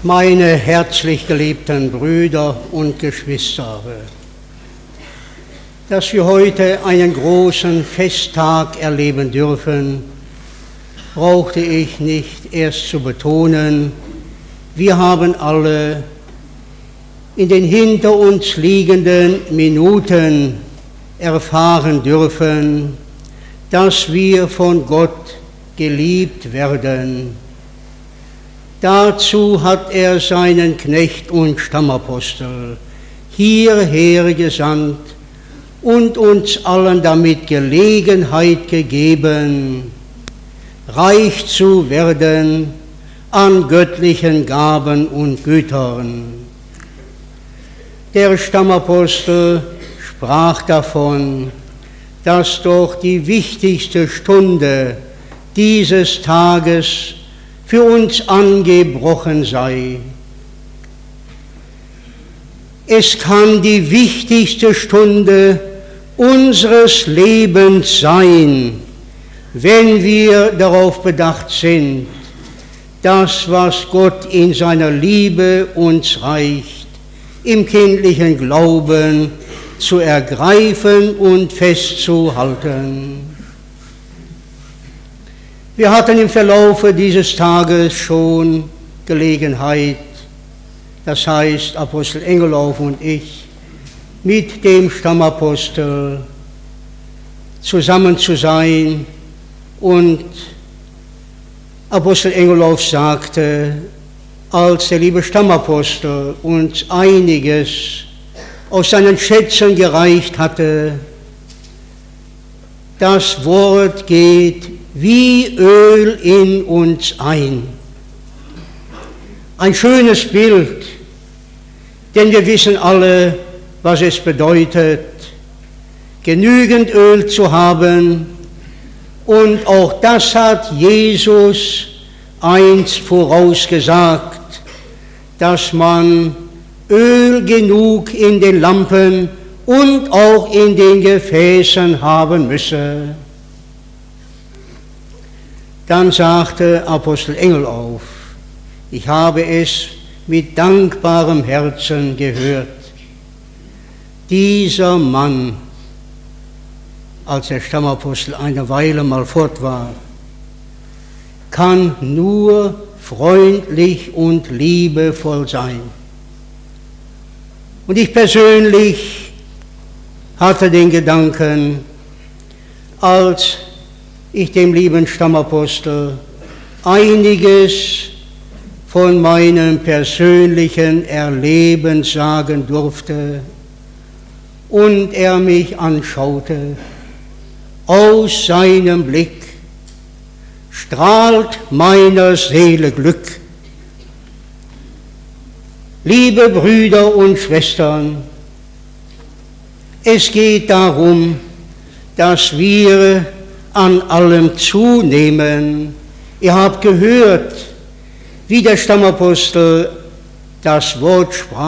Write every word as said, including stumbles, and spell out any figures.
Meine herzlich geliebten Brüder und Geschwister, dass wir heute einen großen Festtag erleben dürfen, brauchte ich nicht erst zu betonen, wir haben alle in den hinter uns liegenden Minuten erfahren dürfen, dass wir von Gott geliebt werden. Dazu hat er seinen Knecht und Stammapostel hierher gesandt und uns allen damit Gelegenheit gegeben, reich zu werden an göttlichen Gaben und Gütern. Der Stammapostel sprach davon, dass doch die wichtigste Stunde dieses Tages für uns angebrochen sei. Es kann die wichtigste Stunde unseres Lebens sein, wenn wir darauf bedacht sind, das, was Gott in seiner Liebe uns reicht, im kindlichen Glauben zu ergreifen und festzuhalten. Wir hatten im Verlaufe dieses Tages schon Gelegenheit, das heißt Apostel Engelhoff und ich, mit dem Stammapostel zusammen zu sein, und Apostel Engelhoff sagte, als der liebe Stammapostel uns einiges aus seinen Schätzen gereicht hatte, das Wort geht wie Öl in uns ein. Ein schönes Bild, denn wir wissen alle, was es bedeutet, genügend Öl zu haben, und auch das hat Jesus einst vorausgesagt, dass man Öl genug in den Lampen und auch in den Gefäßen haben müsse. Dann sagte Apostel Engelhoff, ich habe es mit dankbarem Herzen gehört. Dieser Mann, als der Stammapostel eine Weile mal fort war, kann nur freundlich und liebevoll sein. Und ich persönlich hatte den Gedanken, als ich dem lieben Stammapostel einiges von meinem persönlichen Erleben sagen durfte und er mich anschaute, aus seinem Blick strahlt meiner Seele Glück. Liebe Brüder und Schwestern, es geht darum, dass wir an allem zunehmen. Ihr habt gehört, wie der Stammapostel das Wort sprach.